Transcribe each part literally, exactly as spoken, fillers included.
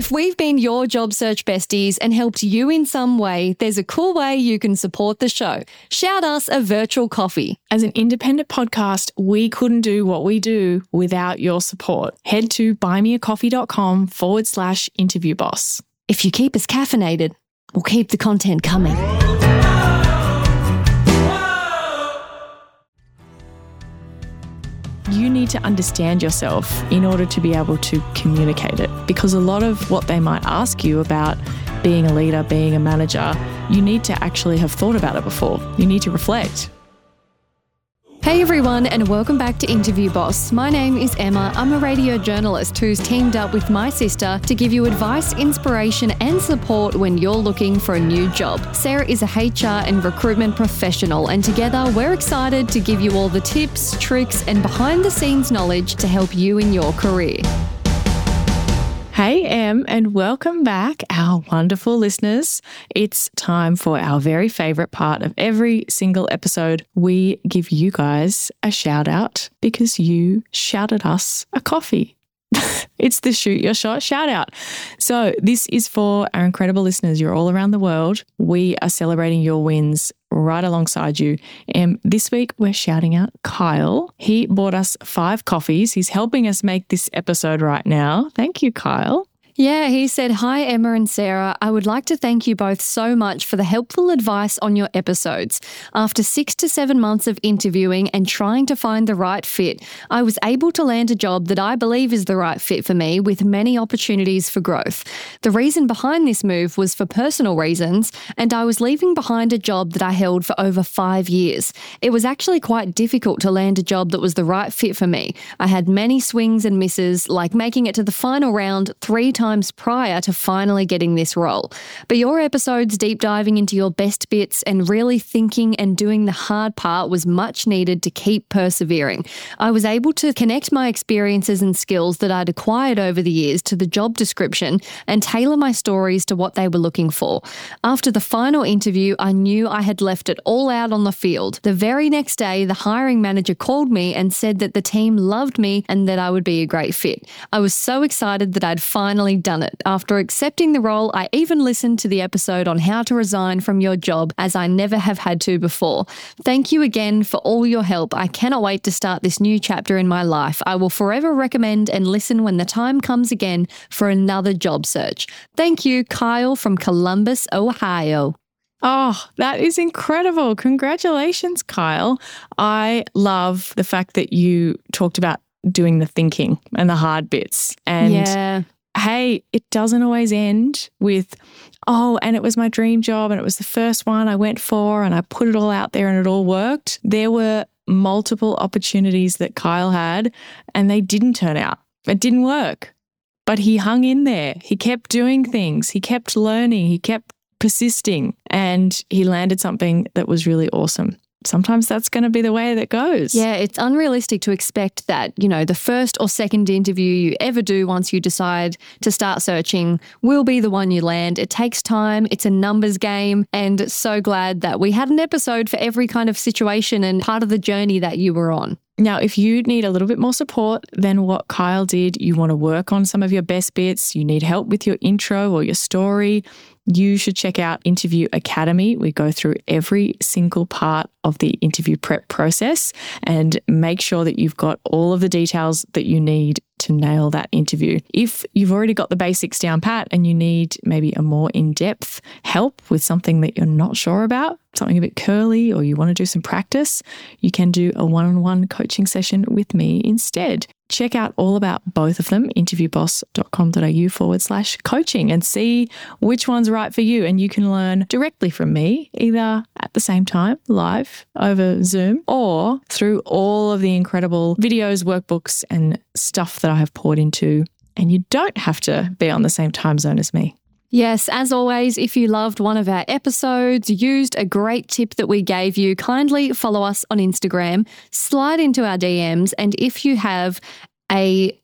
If we've been your job search besties and helped you in some way, there's a cool way you can support the show. Shout us a virtual coffee. As an independent podcast, we couldn't do what we do without your support. Head to buymeacoffee.com forward slash interview boss. If you keep us caffeinated, we'll keep the content coming. You need to understand yourself in order to be able to communicate it, because a lot of what they might ask you about being a leader, being a manager, you need to actually have thought about it before. You need to reflect. Hey everyone, and welcome back to Interview Boss. My name is Emma. I'm a radio journalist who's teamed up with my sister to give you advice, inspiration and support when you're looking for a new job. Sarah is a H R and recruitment professional, and together we're excited to give you all the tips, tricks and behind the scenes knowledge to help you in your career. Hey Em, and welcome back, our wonderful listeners. It's time for our very favourite part of every single episode. We give you guys a shout out because you shouted us a coffee. It's the Shoot Your Shot shout out. So this is for our incredible listeners. You're all around the world. We are celebrating your wins right alongside you. And this week we're shouting out Kyle. He bought us five coffees. He's helping us make this episode right now. Thank you, Kyle. Yeah, he said, "Hi, Emma and Sarah. I would like to thank you both so much for the helpful advice on your episodes. After six to seven months of interviewing and trying to find the right fit, I was able to land a job that I believe is the right fit for me with many opportunities for growth. The reason behind this move was for personal reasons, and I was leaving behind a job that I held for over five years. It was actually quite difficult to land a job that was the right fit for me. I had many swings and misses, like making it to the final round three times times prior to finally getting this role. But your episodes deep diving into your best bits and really thinking and doing the hard part was much needed to keep persevering. I was able to connect my experiences and skills that I'd acquired over the years to the job description and tailor my stories to what they were looking for. After the final interview, I knew I had left it all out on the field. The very next day, the hiring manager called me and said that the team loved me and that I would be a great fit. I was so excited that I'd finally done it. After accepting the role, I even listened to the episode on how to resign from your job, as I never have had to before. Thank you again for all your help. I cannot wait to start this new chapter in my life. I will forever recommend and listen when the time comes again for another job search. Thank you, Kyle from Columbus, Ohio." Oh, that is incredible. Congratulations, Kyle. I love the fact that you talked about doing the thinking and the hard bits. And yeah. Hey, it doesn't always end with, oh, and it was my dream job and it was the first one I went for and I put it all out there and it all worked. There were multiple opportunities that Kyle had and they didn't turn out. It didn't work. But he hung in there. He kept doing things. He kept learning. He kept persisting and he landed something that was really awesome. Sometimes that's going to be the way that goes. Yeah, it's unrealistic to expect that, you know, the first or second interview you ever do once you decide to start searching will be the one you land. It takes time. It's a numbers game. And so glad that we had an episode for every kind of situation and part of the journey that you were on. Now, if you need a little bit more support than what Kyle did, you want to work on some of your best bits, you need help with your intro or your story, you should check out Interview Academy. We go through every single part of the interview prep process and make sure that you've got all of the details that you need to nail that interview. If you've already got the basics down pat and you need maybe a more in-depth help with something that you're not sure about, something a bit curly, or you want to do some practice, you can do a one-on-one coaching session with me instead. Check out all about both of them, interviewboss.com.au forward slash coaching, and see which one's right for you. And you can learn directly from me, either at the same time, live over Zoom, or through all of the incredible videos, workbooks, and stuff that I have poured into. And you don't have to be on the same time zone as me. Yes, as always, if you loved one of our episodes, used a great tip that we gave you, kindly follow us on Instagram, slide into our D Ms, and if you have a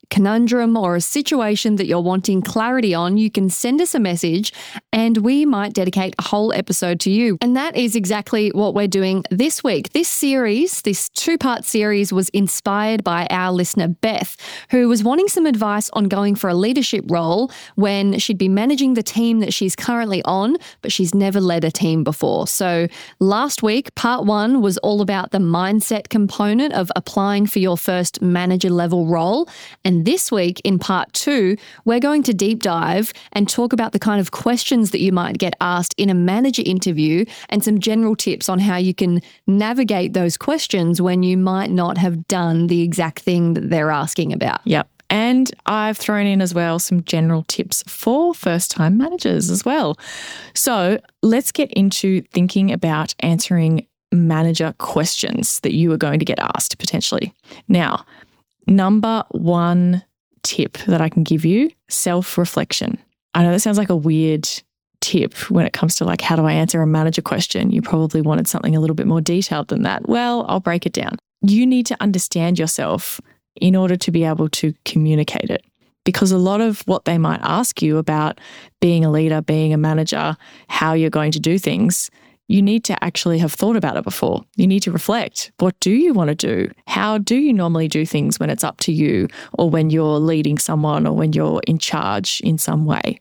conundrum or a situation that you're wanting clarity on, you can send us a message and we might dedicate a whole episode to you. And that is exactly what we're doing this week. This series, this two-part series, was inspired by our listener Beth, who was wanting some advice on going for a leadership role when she'd be managing the team that she's currently on, but she's never led a team before. So last week, part one was all about the mindset component of applying for your first manager level role. And this week in part two, we're going to deep dive and talk about the kind of questions that you might get asked in a manager interview and some general tips on how you can navigate those questions when you might not have done the exact thing that they're asking about. Yep. And I've thrown in as well some general tips for first-time managers as well. So let's get into thinking about answering manager questions that you are going to get asked potentially. Now, number one tip that I can give you, self-reflection. I know that sounds like a weird tip when it comes to like, how do I answer a manager question? You probably wanted something a little bit more detailed than that. Well, I'll break it down. You need to understand yourself in order to be able to communicate it. Because a lot of what they might ask you about being a leader, being a manager, how you're going to do things, you need to actually have thought about it before. You need to reflect. What do you want to do? How do you normally do things when it's up to you, or when you're leading someone, or when you're in charge in some way?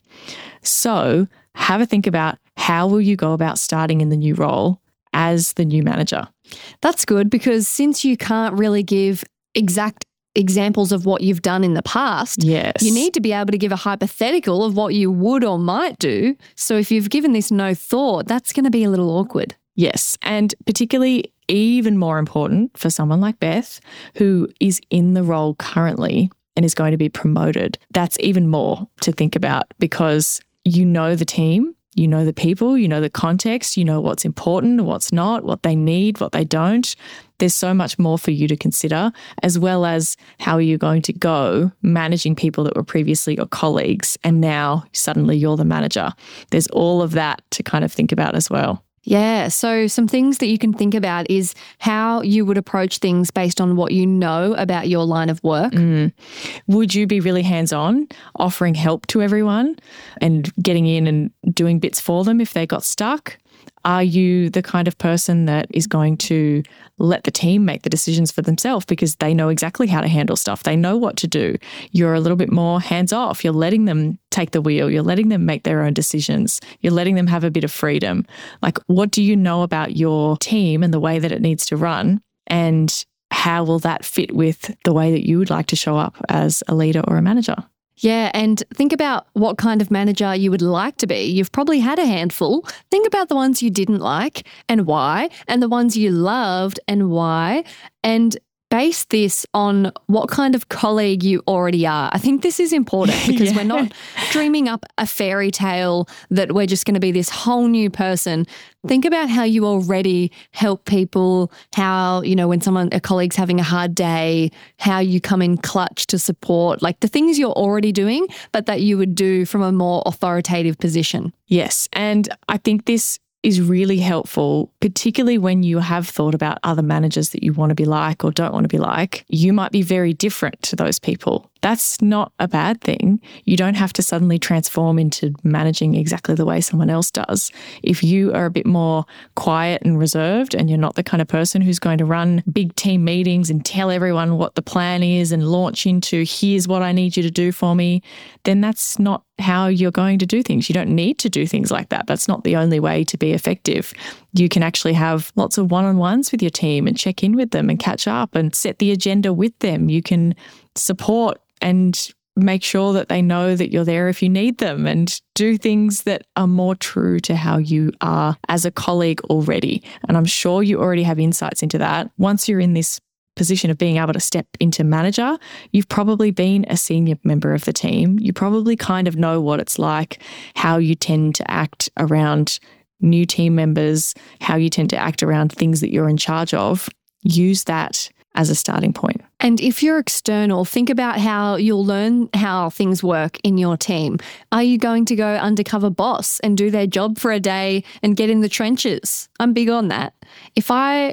So have a think about, how will you go about starting in the new role as the new manager? That's good, because since you can't really give exact examples of what you've done in the past, yes, you need to be able to give a hypothetical of what you would or might do. So if you've given this no thought, that's going to be a little awkward. Yes, and particularly even more important for someone like Beth, who is in the role currently and is going to be promoted. That's even more to think about, because you know the team, you know the people, you know the context, you know what's important, what's not, what they need, what they don't. There's so much more for you to consider, as well as how are you going to go managing people that were previously your colleagues and now suddenly you're the manager. There's all of that to kind of think about as well. Yeah, so some things that you can think about is how you would approach things based on what you know about your line of work. Mm. Would you be really hands-on, offering help to everyone and getting in and doing bits for them if they got stuck? Are you the kind of person that is going to let the team make the decisions for themselves because they know exactly how to handle stuff? They know what to do. You're a little bit more hands-off. You're letting them take the wheel. You're letting them make their own decisions. You're letting them have a bit of freedom. Like, what do you know about your team and the way that it needs to run? And how will that fit with the way that you would like to show up as a leader or a manager? Yeah, and think about what kind of manager you would like to be. You've probably had a handful. Think about the ones you didn't like and why, and the ones you loved and why, and base this on what kind of colleague you already are. I think this is important because yeah. we're not dreaming up a fairy tale that we're just going to be this whole new person. Think about how you already help people, how, you know, when someone, a colleague's having a hard day, how you come in clutch to support, like the things you're already doing, but that you would do from a more authoritative position. Yes. And I think this is really helpful, particularly when you have thought about other managers that you want to be like or don't want to be like. You might be very different to those people. That's not a bad thing. You don't have to suddenly transform into managing exactly the way someone else does. If you are a bit more quiet and reserved and you're not the kind of person who's going to run big team meetings and tell everyone what the plan is and launch into, here's what I need you to do for me, then that's not how you're going to do things. You don't need to do things like that. That's not the only way to be effective. You can actually have lots of one-on-ones with your team and check in with them and catch up and set the agenda with them. You can support and make sure that they know that you're there if you need them, and do things that are more true to how you are as a colleague already. And I'm sure you already have insights into that. Once you're in this position of being able to step into manager, you've probably been a senior member of the team. You probably kind of know what it's like, how you tend to act around new team members, how you tend to act around things that you're in charge of. Use that as a starting point. And if you're external, think about how you'll learn how things work in your team. Are you going to go undercover boss and do their job for a day and get in the trenches? I'm big on that. If I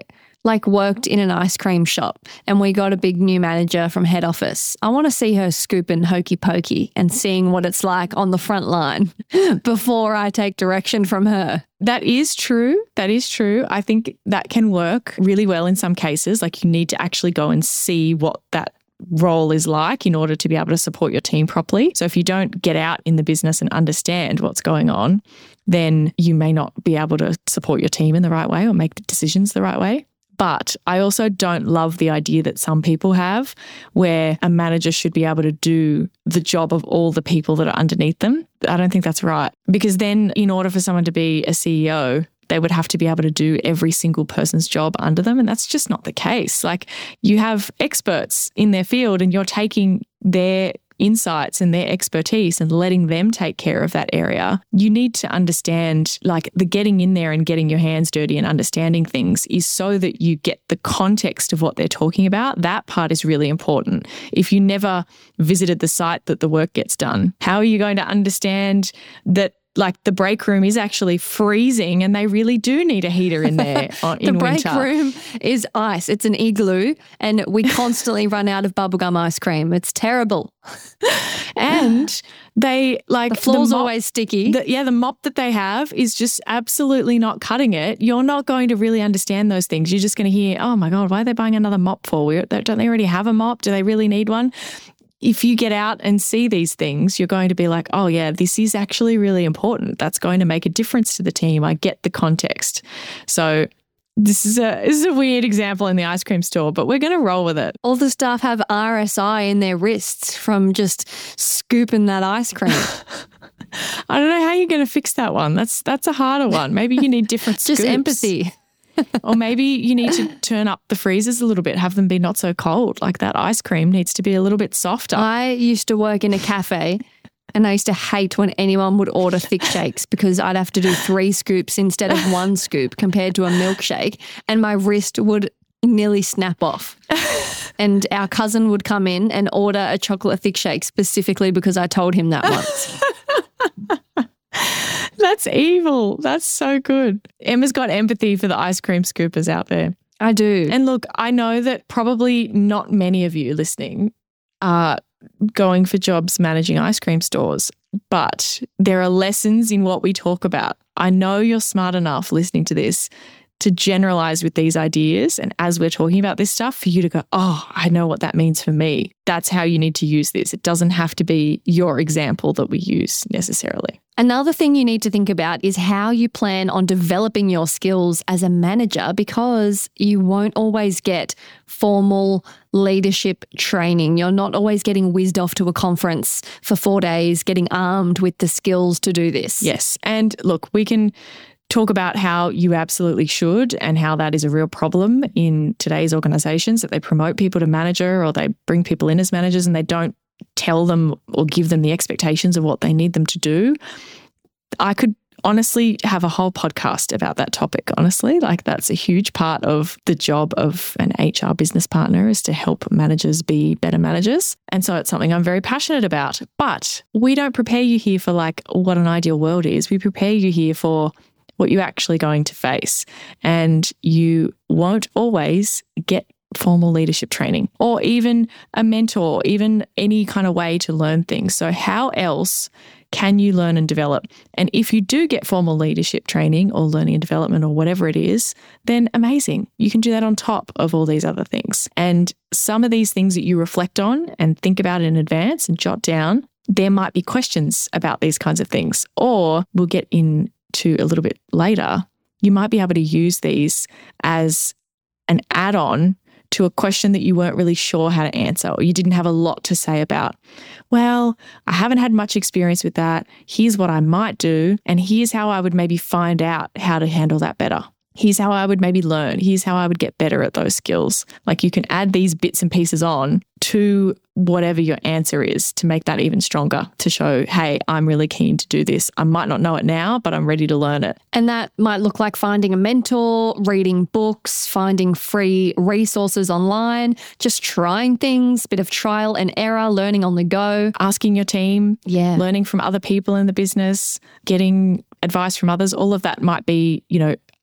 like worked in an ice cream shop and we got a big new manager from head office. I want to see her scooping hokey pokey and seeing what it's like on the front line before I take direction from her. That is true. That is true. I think that can work really well in some cases. Like you need to actually go and see what that role is like in order to be able to support your team properly. So if you don't get out in the business and understand what's going on, then you may not be able to support your team in the right way or make decisions the right way. But I also don't love the idea that some people have where a manager should be able to do the job of all the people that are underneath them. I don't think that's right. Because then in order for someone to be a C E O, they would have to be able to do every single person's job under them. And that's just not the case. Like you have experts in their field and you're taking their insights and their expertise and letting them take care of that area. You need to understand, like the getting in there and getting your hands dirty and understanding things is so that you get the context of what they're talking about. That part is really important. If you never visited the site that the work gets done, how are you going to understand that like the break room is actually freezing and they really do need a heater in there on, in the break winter. room is ice. It's an igloo and we constantly run out of bubblegum ice cream. It's terrible. And they like the floor's the mop, always sticky. The, yeah, the mop that they have is just absolutely not cutting it. You're not going to really understand those things. You're just going to hear, oh my God, why are they buying another mop for? We, don't they already have a mop? Do they really need one? If you get out and see these things, you're going to be like, oh yeah, this is actually really important. That's going to make a difference to the team. I get the context. So this is a this is a weird example in the ice cream store, but we're going to roll with it. All the staff have R S I in their wrists from just scooping that ice cream. I don't know how you're going to fix that one. That's that's a harder one. Maybe you need different scoops. Just empathy. Or maybe you need to turn up the freezers a little bit, have them be not so cold. Like that ice cream needs to be a little bit softer. I used to work in a cafe and I used to hate when anyone would order thick shakes because I'd have to do three scoops instead of one scoop compared to a milkshake and my wrist would nearly snap off. And our cousin would come in and order a chocolate thick shake specifically because I told him that once. That's evil. That's so good. Emma's got empathy for the ice cream scoopers out there. I do. And look, I know that probably not many of you listening are going for jobs managing ice cream stores, but there are lessons in what we talk about. I know you're smart enough listening to this to generalize with these ideas. And as we're talking about this stuff, for you to go, oh, I know what that means for me. That's how you need to use this. It doesn't have to be your example that we use necessarily. Another thing you need to think about is how you plan on developing your skills as a manager, because you won't always get formal leadership training. You're not always getting whizzed off to a conference for four days, getting armed with the skills to do this. Yes. And look, we can talk about how you absolutely should and how that is a real problem in today's organizations, that they promote people to manager or they bring people in as managers and they don't tell them or give them the expectations of what they need them to do. I could honestly have a whole podcast about that topic, honestly. Like that's a huge part of the job of an H R business partner, is to help managers be better managers. And so it's something I'm very passionate about. But we don't prepare you here for like what an ideal world is. We prepare you here for what you're actually going to face. And you won't always get formal leadership training or even a mentor, even any kind of way to learn things. So how else can you learn and develop? And if you do get formal leadership training or learning and development or whatever it is, then amazing. You can do that on top of all these other things. And some of these things that you reflect on and think about in advance and jot down, there might be questions about these kinds of things, or we'll get in to a little bit later, you might be able to use these as an add-on to a question that you weren't really sure how to answer or you didn't have a lot to say about. Well, I haven't had much experience with that. Here's what I might do, and here's how I would maybe find out how to handle that better. Here's how I would maybe learn. Here's how I would get better at those skills. Like you can add these bits and pieces on to whatever your answer is to make that even stronger, to show, hey, I'm really keen to do this. I might not know it now, but I'm ready to learn it. And that might look like finding a mentor, reading books, finding free resources online, just trying things, bit of trial and error, learning on the go. Asking your team, yeah, learning from other people in the business, getting advice from others. All of that might be, you know,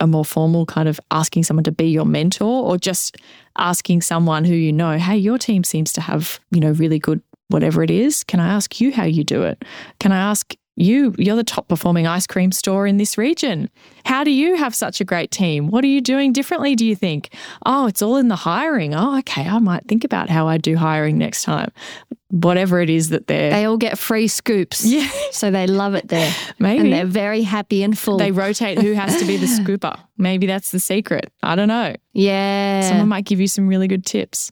a more formal kind of asking someone to be your mentor, or just asking someone who you know, hey, your team seems to have, you know, really good whatever it is. Can I ask you how you do it? Can I ask you, you're the top performing ice cream store in this region. How do you have such a great team? What are you doing differently, do you think? Oh, it's all in the hiring. Oh, okay, I might think about how I do hiring next time. Whatever it is that they're... They all get free scoops. Yeah. So they love it there. Maybe. And they're very happy and full. They rotate who has to be the scooper. Maybe that's the secret. I don't know. Yeah. Someone might give you some really good tips.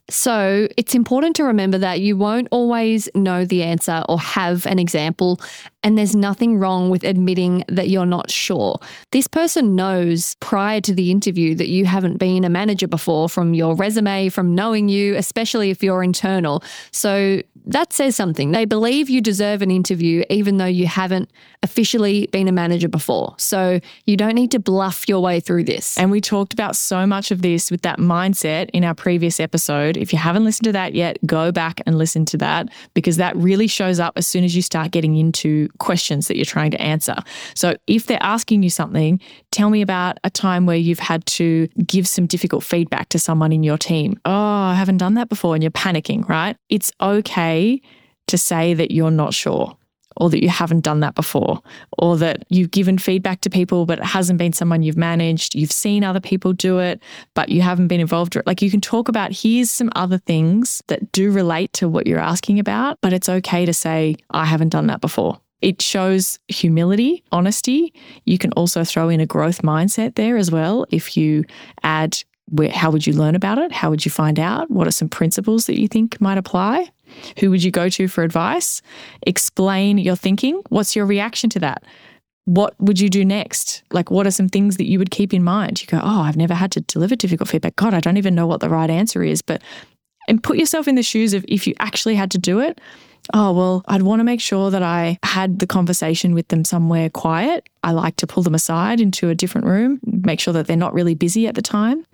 So it's important to remember that you won't always know the answer or have an example, and there's nothing wrong with admitting that you're not sure. This person knows prior to the interview that you haven't been a manager before, from your resume, from knowing you, especially if you're internal. So that says something. They believe you deserve an interview even though you haven't officially been a manager before. So you don't need to bluff your way through this. And we talked about so much of this with that mindset in our previous episode. If you haven't listened to that yet, go back and listen to that, because that really shows up as soon as you start getting into questions that you're trying to answer. So if they're asking you something, tell me about a time where you've had to give some difficult feedback to someone in your team. Oh, I haven't done that before, and you're panicking, right? It's okay to say that you're not sure, or that you haven't done that before, or that you've given feedback to people but it hasn't been someone you've managed. You've seen other people do it, but you haven't been involved. Like, you can talk about, here's some other things that do relate to what you're asking about, but it's okay to say, I haven't done that before. It shows humility, honesty. You can also throw in a growth mindset there as well. If you add, where, how would you learn about it? How would you find out? What are some principles that you think might apply? Who would you go to for advice? Explain your thinking. What's your reaction to that? What would you do next? Like, what are some things that you would keep in mind? You go, oh, I've never had to deliver difficult feedback. God, I don't even know what the right answer is. But, and put yourself in the shoes of if you actually had to do it. Oh, well, I'd want to make sure that I had the conversation with them somewhere quiet. I like to pull them aside into a different room, make sure that they're not really busy at the time,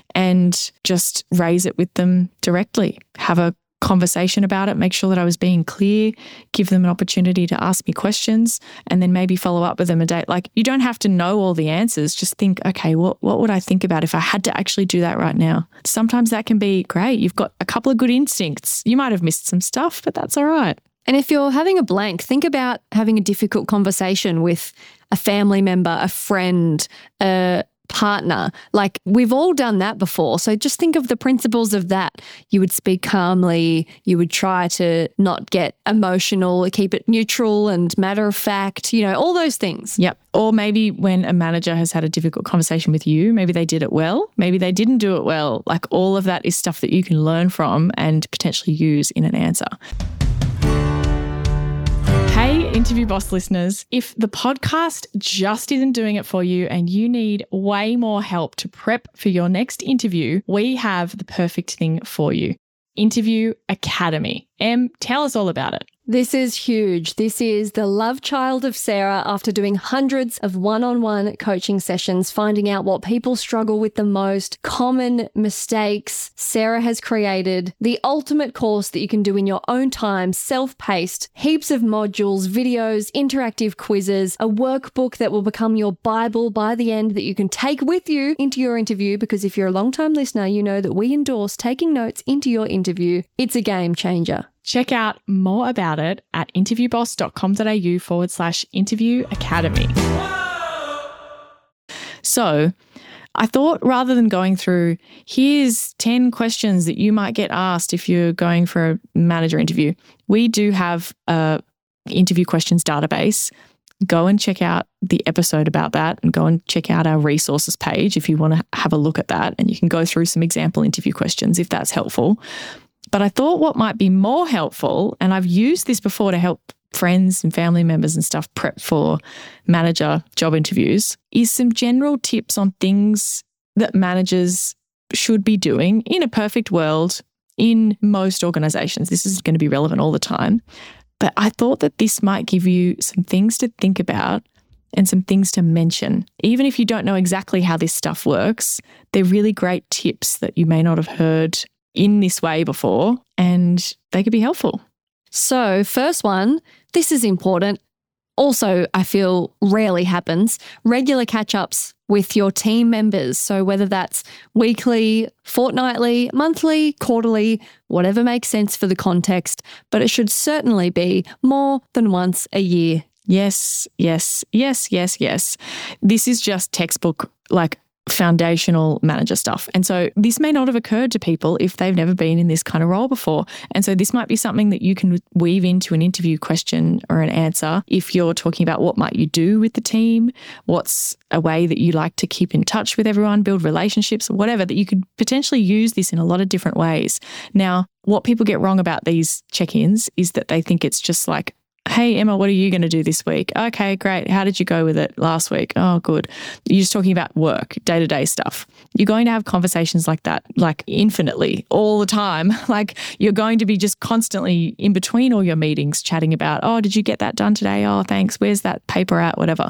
and just raise it with them directly. Have a conversation about it, make sure that I was being clear, give them an opportunity to ask me questions, and then maybe follow up with them a day. Like, you don't have to know all the answers. Just think, okay, what, what would I think about if I had to actually do that right now? Sometimes that can be great. You've got a couple of good instincts. You might have missed some stuff, but that's all right. And if you're having a blank, think about having a difficult conversation with a family member, a friend, a partner. Like, we've all done that before. So just think of the principles of that. You would speak calmly. You would try to not get emotional, keep it neutral and matter of fact, you know, all those things. Yep. Or maybe when a manager has had a difficult conversation with you, maybe they did it well, maybe they didn't do it well. Like, all of that is stuff that you can learn from and potentially use in an answer. Hey, Interview Boss listeners, if the podcast just isn't doing it for you and you need way more help to prep for your next interview, we have the perfect thing for you. Interview Academy. Em, tell us all about it. This is huge. This is the love child of Sarah after doing hundreds of one-on-one coaching sessions, finding out what people struggle with the most, common mistakes. Sarah has created the ultimate course that you can do in your own time, self-paced, heaps of modules, videos, interactive quizzes, a workbook that will become your Bible by the end that you can take with you into your interview, because if you're a long-time listener, you know that we endorse taking notes into your interview. It's a game changer. Check out more about it at interviewboss.com.au forward slash interview academy. So I thought, rather than going through, here's ten questions that you might get asked if you're going for a manager interview, we do have a interview questions database. Go and check out the episode about that, and go and check out our resources page if you want to have a look at that, and you can go through some example interview questions if that's helpful. But I thought what might be more helpful, and I've used this before to help friends and family members and stuff prep for manager job interviews, is some general tips on things that managers should be doing in a perfect world in most organizations. This is going to be relevant all the time. But I thought that this might give you some things to think about and some things to mention. Even if you don't know exactly how this stuff works, they're really great tips that you may not have heard in this way before, and they could be helpful. So, first one, this is important. also, I feel rarely happens, regular catch-ups with your team members. So whether that's weekly, fortnightly, monthly, quarterly, whatever makes sense for the context, but it should certainly be more than once a year. Yes, yes, yes, yes, yes. This is just textbook, like foundational manager stuff. And so this may not have occurred to people if they've never been in this kind of role before. And so this might be something that you can weave into an interview question or an answer if you're talking about what might you do with the team, what's a way that you like to keep in touch with everyone, build relationships, whatever, that you could potentially use this in a lot of different ways. Now, what people get wrong about these check-ins is that they think it's just like, hey, Emma, what are you going to do this week? Okay, great. How did you go with it last week? Oh, good. You're just talking about work, day-to-day stuff. You're going to have conversations like that, like infinitely, all the time. Like you're going to be just constantly in between all your meetings chatting about, oh, did you get that done today? Oh, thanks. Where's that paper at? Whatever.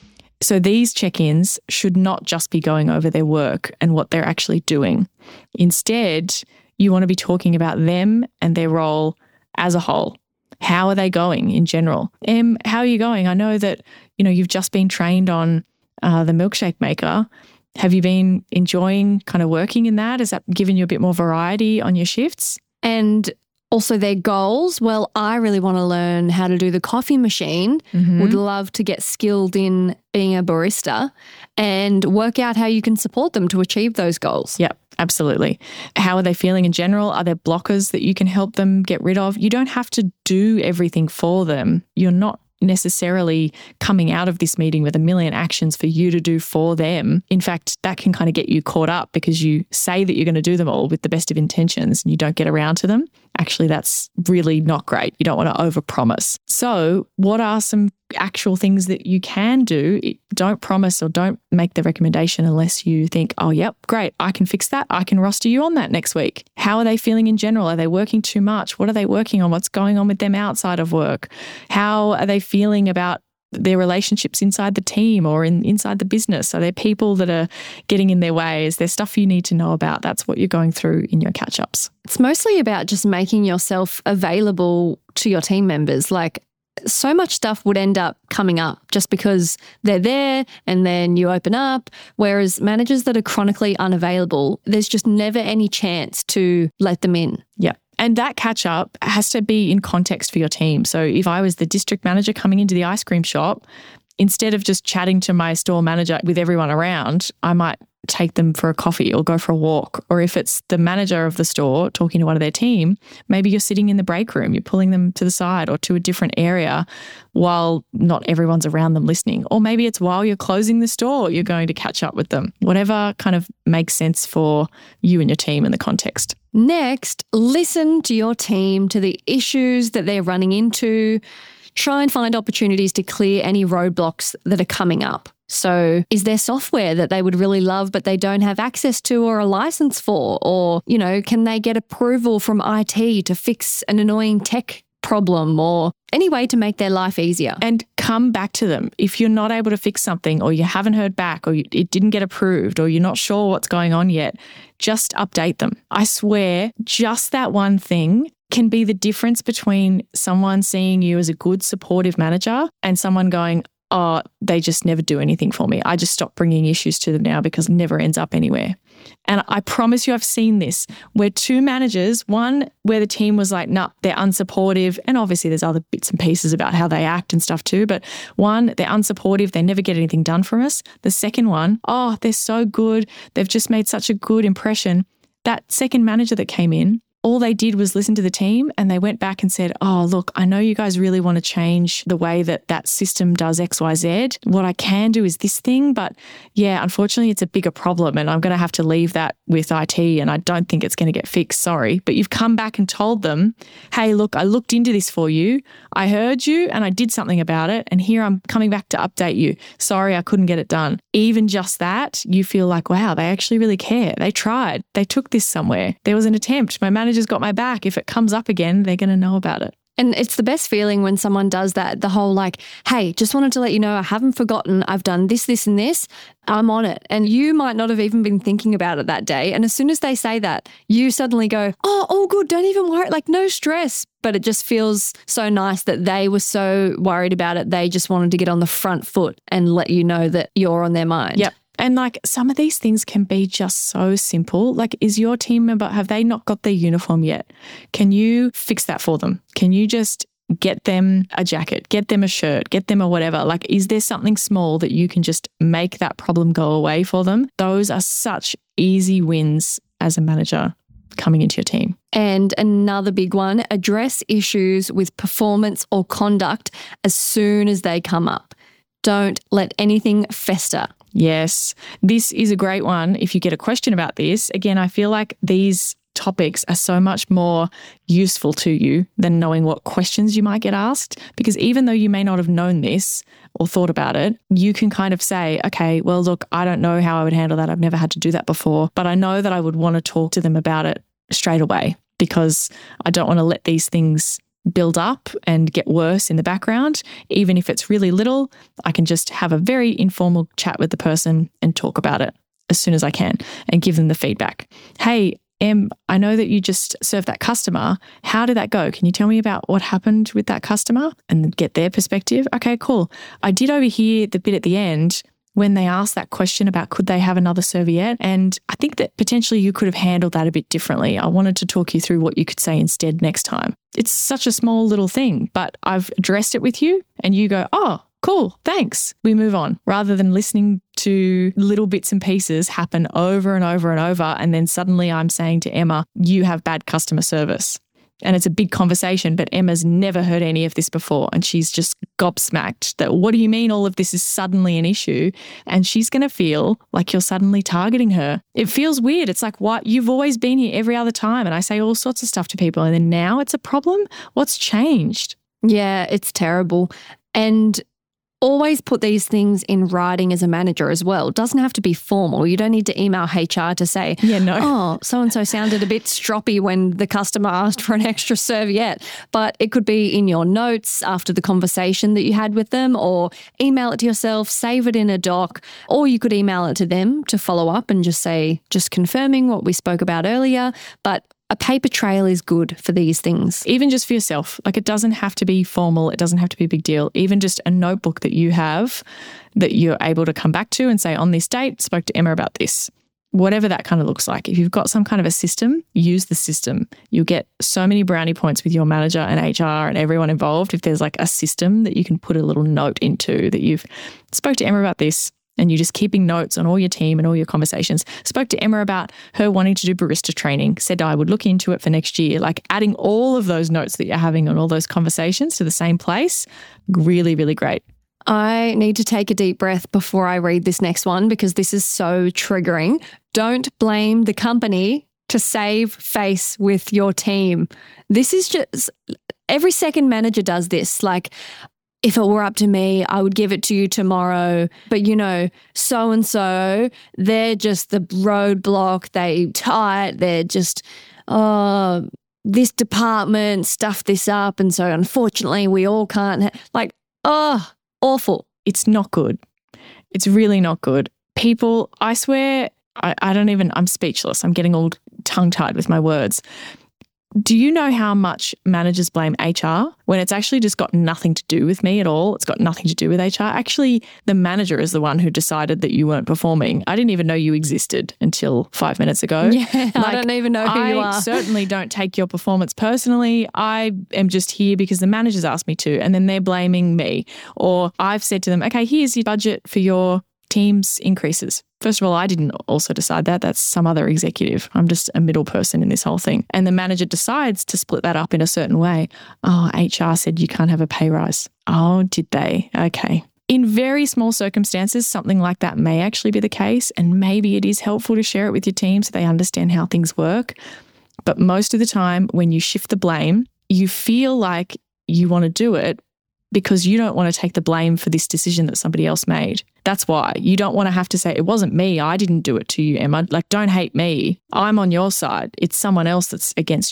So these check-ins should not just be going over their work and what they're actually doing. Instead, you want to be talking about them and their role as a whole. How are they going in general? Em, how are you going? I know that, you know, you've just been trained on uh, the milkshake maker. Have you been enjoying kind of working in that? Has that given you a bit more variety on your shifts? And also their goals. Well, I really want to learn how to do the coffee machine. Mm-hmm. Would love to get skilled in being a barista and work out how you can support them to achieve those goals. Yep. Absolutely. How are they feeling in general? Are there blockers that you can help them get rid of? You don't have to do everything for them. You're not necessarily coming out of this meeting with a million actions for you to do for them. In fact, that can kind of get you caught up because you say that you're going to do them all with the best of intentions and you don't get around to them. Actually, that's really not great. You don't want to overpromise. So what are some actual things that you can do? Don't promise or don't make the recommendation unless you think, oh, yep, great, I can fix that. I can roster you on that next week. How are they feeling in general? Are they working too much? What are they working on? What's going on with them outside of work? How are they feeling about their relationships inside the team or in inside the business? Are there people that are getting in their way? Is there stuff you need to know about? That's what you're going through in your catch-ups. It's mostly about just making yourself available to your team members. Like, so much stuff would end up coming up just because they're there and then you open up. Whereas managers that are chronically unavailable, there's just never any chance to let them in. Yeah. And that catch up has to be in context for your team. So if I was the district manager coming into the ice cream shop, instead of just chatting to my store manager with everyone around, I might take them for a coffee or go for a walk. Or if it's the manager of the store talking to one of their team, maybe you're sitting in the break room, you're pulling them to the side or to a different area while not everyone's around them listening. Or maybe it's while you're closing the store, you're going to catch up with them. Whatever kind of makes sense for you and your team in the context. Next, listen to your team, to the issues that they're running into. Try and find opportunities to clear any roadblocks that are coming up. So is there software that they would really love but they don't have access to or a license for? Or, you know, can they get approval from I T to fix an annoying tech problem or any way to make their life easier? And come back to them. If you're not able to fix something or you haven't heard back or you, it didn't get approved or you're not sure what's going on yet, just update them. I swear, just that one thing can be the difference between someone seeing you as a good supportive manager and someone going, oh, they just never do anything for me. I just stop bringing issues to them now because it never ends up anywhere. And I promise you I've seen this where two managers, one where the team was like, no, nah, they're unsupportive. And obviously there's other bits and pieces about how they act and stuff too. But one, they're unsupportive. They never get anything done from us. The second one, oh, they're so good. They've just made such a good impression. That second manager that came in, all they did was listen to the team and they went back and said, oh, look, I know you guys really want to change the way that that system does X, Y, Z. What I can do is this thing, but yeah, unfortunately it's a bigger problem and I'm going to have to leave that with I T and I don't think it's going to get fixed, sorry. But you've come back and told them, hey, look, I looked into this for you. I heard you and I did something about it and here I'm coming back to update you. Sorry, I couldn't get it done. Even just that, you feel like, wow, they actually really care. They tried. They took this somewhere. There was an attempt. My manager just got my back. If it comes up again, they're going to know about it. And it's the best feeling when someone does that. The whole like, hey, just wanted to let you know I haven't forgotten. I've done this, this and this. I'm on it. And you might not have even been thinking about it that day. And as soon as they say that, you suddenly go, oh, all good. Don't even worry. Like no stress. But it just feels so nice that they were so worried about it. They just wanted to get on the front foot and let you know that you're on their mind. Yep. And like some of these things can be just so simple. Like, is your team member, have they not got their uniform yet? Can you fix that for them? Can you just get them a jacket, get them a shirt, get them a whatever? Like, is there something small that you can just make that problem go away for them? Those are such easy wins as a manager coming into your team. And another big one, address issues with performance or conduct as soon as they come up. Don't let anything fester. Yes, this is a great one. If you get a question about this, again, I feel like these topics are so much more useful to you than knowing what questions you might get asked. Because even though you may not have known this or thought about it, you can kind of say, okay, well, look, I don't know how I would handle that. I've never had to do that before, but I know that I would want to talk to them about it straight away because I don't want to let these things build up and get worse in the background. Even if it's really little, I can just have a very informal chat with the person and talk about it as soon as I can and give them the feedback. Hey, Em, I know that you just served that customer. How did that go? Can you tell me about what happened with that customer and get their perspective? Okay, cool. I did overhear the bit at the end when they asked that question about could they have another serviette? And I think that potentially you could have handled that a bit differently. I wanted to talk you through what you could say instead next time. It's such a small little thing, but I've addressed it with you and you go, oh, cool, thanks. We move on rather than listening to little bits and pieces happen over and over and over. And then suddenly I'm saying to Emma, you have bad customer service. And it's a big conversation, but Emma's never heard any of this before. And she's just gobsmacked that, what do you mean all of this is suddenly an issue? And she's going to feel like you're suddenly targeting her. It feels weird. It's like, what? You've always been here every other time. And I say all sorts of stuff to people. And then now it's a problem? What's changed? Yeah, it's terrible. And always put these things in writing as a manager as well. It doesn't have to be formal. You don't need to email H R to say, yeah, no. oh, so-and-so sounded a bit stroppy when the customer asked for an extra serviette. But it could be in your notes after the conversation that you had with them, or email it to yourself, save it in a doc, or you could email it to them to follow up and just say, just confirming what we spoke about earlier. But a paper trail is good for these things. Even just for yourself. Like, it doesn't have to be formal. It doesn't have to be a big deal. Even just a notebook that you have that you're able to come back to and say, on this date, spoke to Emma about this. Whatever that kind of looks like. If you've got some kind of a system, use the system. You'll get so many brownie points with your manager and H R and everyone involved if there's like a system that you can put a little note into that you've spoke to Emma about this. And you're just keeping notes on all your team and all your conversations. Spoke to Emma about her wanting to do barista training, said I would look into it for next year. Like, adding all of those notes that you're having on all those conversations to the same place, really, really great. I need to take a deep breath before I read this next one because this is so triggering. Don't blame the company to save face with your team. This is just, every second manager does this. Like, if it were up to me, I would give it to you tomorrow. But, you know, so-and-so, they're just the roadblock. They tight. They're just, oh, this department stuffed this up. And so, unfortunately, we all can't. Ha-. Like, oh, awful. It's not good. It's really not good. People, I swear, I, I don't even, I'm speechless. I'm getting all tongue-tied with my words. Do you know how much managers blame H R when it's actually just got nothing to do with me at all? It's got nothing to do with H R. Actually, the manager is the one who decided that you weren't performing. I didn't even know you existed until five minutes ago. Yeah, like, I don't even know who I you are. I certainly don't take your performance personally. I am just here because the managers asked me to, and then they're blaming me. Or I've said to them, okay, here's your budget for your team's increases. First of all, I didn't also decide that. That's some other executive. I'm just a middle person in this whole thing. And the manager decides to split that up in a certain way. Oh, H R said you can't have a pay rise. Oh, did they? Okay. In very small circumstances, something like that may actually be the case. And maybe it is helpful to share it with your team so they understand how things work. But most of the time, when you shift the blame, you feel like you want to do it because you don't want to take the blame for this decision that somebody else made. That's why. You don't want to have to say, it wasn't me, I didn't do it to you, Emma. Like, don't hate me. I'm on your side. It's someone else that's against you.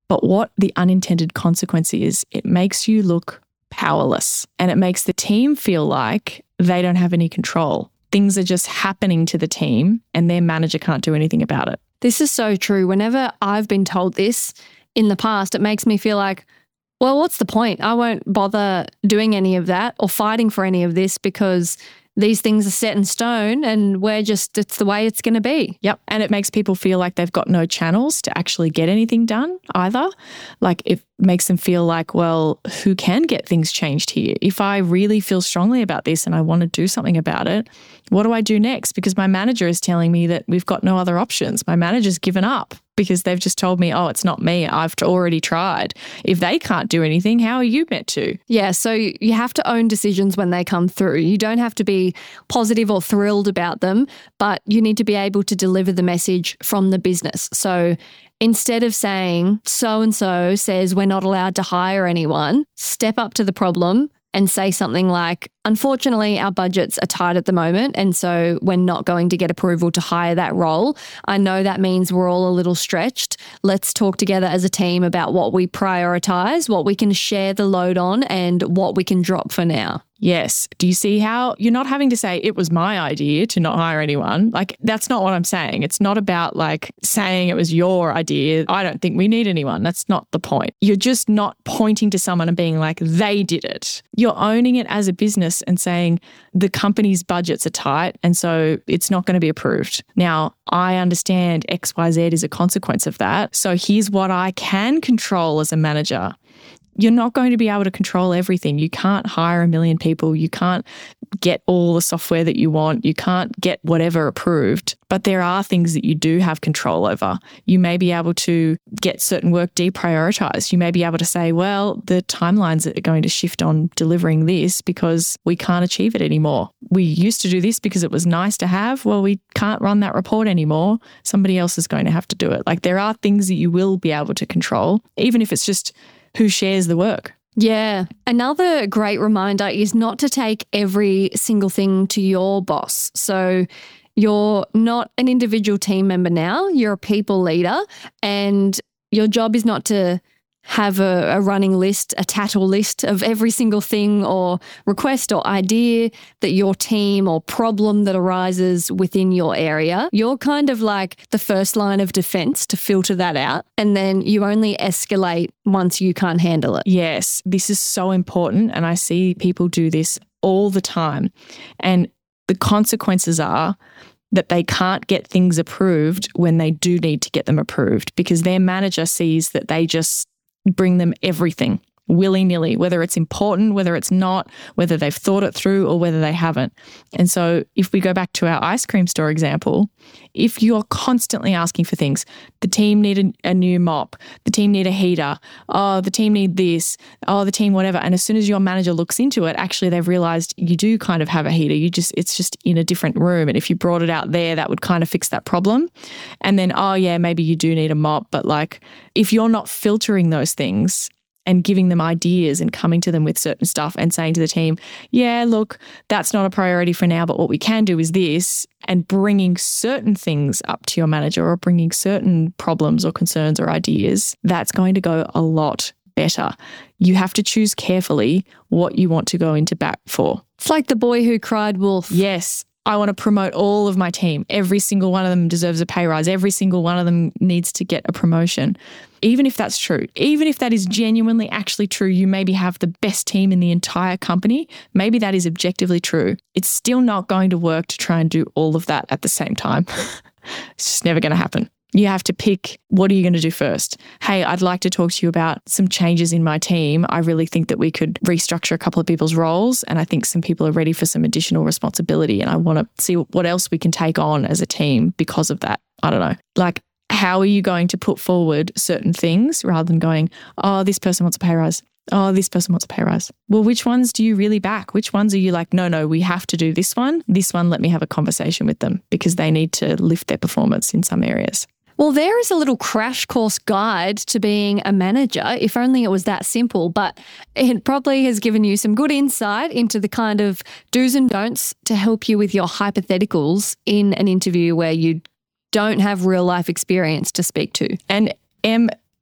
But what the unintended consequence is, it makes you look powerless and it makes the team feel like they don't have any control. Things are just happening to the team and their manager can't do anything about it. This is so true. Whenever I've been told this in the past, it makes me feel like, well, what's the point? I won't bother doing any of that or fighting for any of this because these things are set in stone and we're just, it's the way it's going to be. Yep. And it makes people feel like they've got no channels to actually get anything done either. Like it makes them feel like, well, who can get things changed here? If I really feel strongly about this and I want to do something about it, what do I do next? Because my manager is telling me that we've got no other options. My manager's given up because they've just told me, oh, it's not me. I've already tried. If they can't do anything, how are you meant to? Yeah, so you have to own decisions when they come through. You don't have to be positive or thrilled about them, but you need to be able to deliver the message from the business. So instead of saying so-and-so says we're not allowed to hire anyone, step up to the problem and say something like, unfortunately, our budgets are tight at the moment, and so we're not going to get approval to hire that role. I know that means we're all a little stretched. Let's talk together as a team about what we prioritize, what we can share the load on, and what we can drop for now. Yes. Do you see how you're not having to say it was my idea to not hire anyone? Like, that's not what I'm saying. It's not about like saying it was your idea. I don't think we need anyone. That's not the point. You're just not pointing to someone and being like, they did it. You're owning it as a business and saying the company's budgets are tight and so it's not going to be approved. Now, I understand X Y Z is a consequence of that. So here's what I can control as a manager. You're not going to be able to control everything. You can't hire a million people. You can't get all the software that you want. You can't get whatever approved. But there are things that you do have control over. You may be able to get certain work deprioritized. You may be able to say, well, the timelines are going to shift on delivering this because we can't achieve it anymore. We used to do this because it was nice to have. Well, we can't run that report anymore. Somebody else is going to have to do it. Like there are things that you will be able to control, even if it's just who shares the work. Yeah. Another great reminder is not to take every single thing to your boss. So you're not an individual team member now, you're a people leader, and your job is not to have a, a running list, a tattle list of every single thing or request or idea that your team or problem that arises within your area. You're kind of like the first line of defense to filter that out, and then you only escalate once you can't handle it. Yes, this is so important, and I see people do this all the time. And the consequences are that they can't get things approved when they do need to get them approved because their manager sees that they just bring them everything willy-nilly, whether it's important, whether it's not, whether they've thought it through or whether they haven't. And so if we go back to our ice cream store example, if you're constantly asking for things, the team need a, a new mop, the team need a heater, oh, the team need this, oh, the team whatever. And as soon as your manager looks into it, actually they've realized you do kind of have a heater. You just, it's just in a different room. And if you brought it out there, that would kind of fix that problem. And then, oh yeah, maybe you do need a mop. But like, if you're not filtering those things and giving them ideas and coming to them with certain stuff and saying to the team, yeah, look, that's not a priority for now, but what we can do is this, and bringing certain things up to your manager or bringing certain problems or concerns or ideas, that's going to go a lot better. You have to choose carefully what you want to go into bat for. It's like the boy who cried wolf. Yes. I want to promote all of my team. Every single one of them deserves a pay rise. Every single one of them needs to get a promotion. Even if that's true, even if that is genuinely actually true, you maybe have the best team in the entire company. Maybe that is objectively true. It's still not going to work to try and do all of that at the same time. It's just never going to happen. You have to pick, what are you going to do first? Hey, I'd like to talk to you about some changes in my team. I really think that we could restructure a couple of people's roles, and I think some people are ready for some additional responsibility, and I want to see what else we can take on as a team because of that. I don't know. Like, how are you going to put forward certain things rather than going, oh, this person wants a pay rise. Oh, this person wants a pay rise. Well, which ones do you really back? Which ones are you like, no, no, we have to do this one. This one, let me have a conversation with them because they need to lift their performance in some areas. Well, there is a little crash course guide to being a manager, if only it was that simple, but it probably has given you some good insight into the kind of do's and don'ts to help you with your hypotheticals in an interview where you don't have real life experience to speak to. And Em,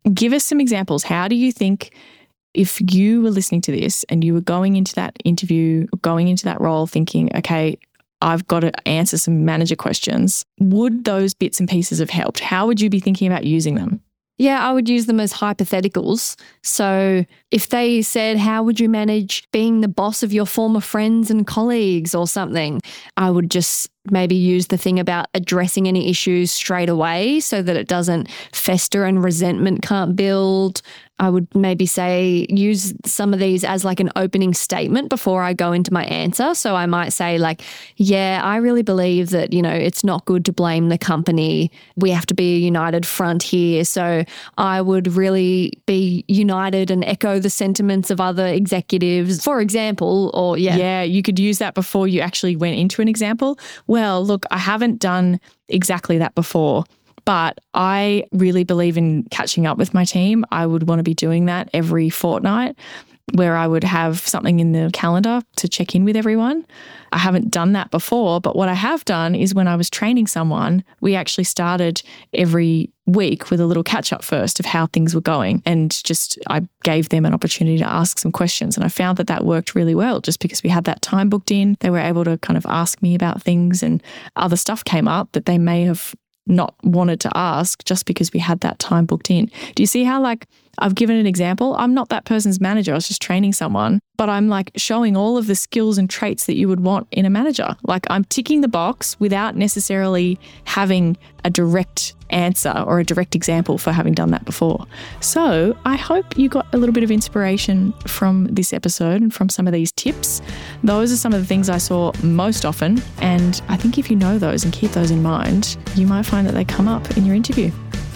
Give us some examples. How do you think, if you were listening to this and you were going into that interview, going into that role thinking, okay, I've got to answer some manager questions, would those bits and pieces have helped? How would you be thinking about using them? Yeah, I would use them as hypotheticals. So if they said, how would you manage being the boss of your former friends and colleagues or something, I would just maybe use the thing about addressing any issues straight away so that it doesn't fester and resentment can't build. I would maybe say use some of these as like an opening statement before I go into my answer. So I might say like, yeah, I really believe that, you know, it's not good to blame the company. We have to be a united front here. So I would really be united and echo the sentiments of other executives, for example, or yeah. Yeah, you could use that before you actually went into an example. Well, look, I haven't done exactly that before, but I really believe in catching up with my team. I would want to be doing that every fortnight, where I would have something in the calendar to check in with everyone. I haven't done that before, but what I have done is when I was training someone, we actually started every week with a little catch up first of how things were going. And just I gave them an opportunity to ask some questions. And I found that that worked really well just because we had that time booked in. They were able to kind of ask me about things, and other stuff came up that they may have not wanted to ask just because we had that time booked in. Do you see how, like, I've given an example? I'm not that person's manager. I was just training someone, but I'm like showing all of the skills and traits that you would want in a manager. Like, I'm ticking the box without necessarily having a direct answer or a direct example for having done that before. So I hope you got a little bit of inspiration from this episode and from some of these tips. Those are some of the things I saw most often. And I think if you know those and keep those in mind, you might find that they come up in your interview.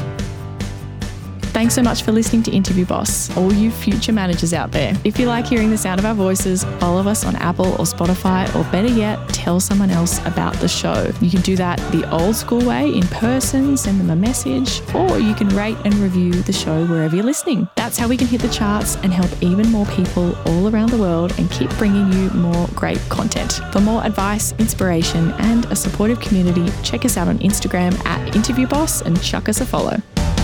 Thanks so much for listening to Interview Boss, all you future managers out there. If you like hearing the sound of our voices, follow us on Apple or Spotify, or better yet, tell someone else about the show. You can do that the old school way, in person, send them a message, or you can rate and review the show wherever you're listening. That's how we can hit the charts and help even more people all around the world and keep bringing you more great content. For more advice, inspiration, and a supportive community, check us out on Instagram at Interview Boss and chuck us a follow.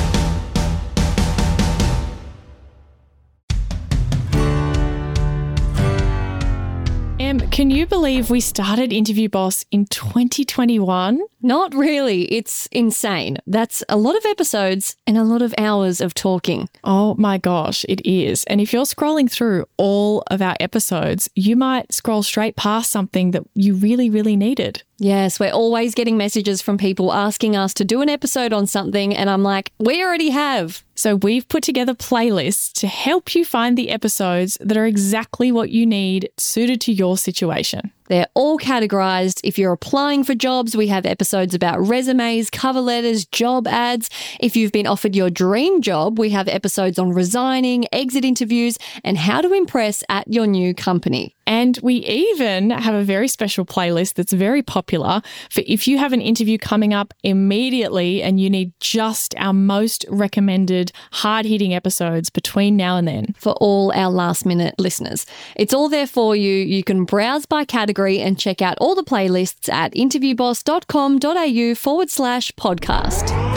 Can you believe we started Interview Boss in twenty twenty-one? Not really. It's insane. That's a lot of episodes and a lot of hours of talking. Oh my gosh, it is. And if you're scrolling through all of our episodes, you might scroll straight past something that you really, really needed. Yes, we're always getting messages from people asking us to do an episode on something, and I'm like, we already have. So we've put together playlists to help you find the episodes that are exactly what you need, suited to your situation. They're all categorized. If you're applying for jobs, we have episodes about resumes, cover letters, job ads. If you've been offered your dream job, we have episodes on resigning, exit interviews, and how to impress at your new company. And we even have a very special playlist that's very popular for if you have an interview coming up immediately and you need just our most recommended hard-hitting episodes between now and then. For all our last-minute listeners. It's all there for you. You can browse by category and check out all the playlists at interviewboss.com.au forward slash podcast.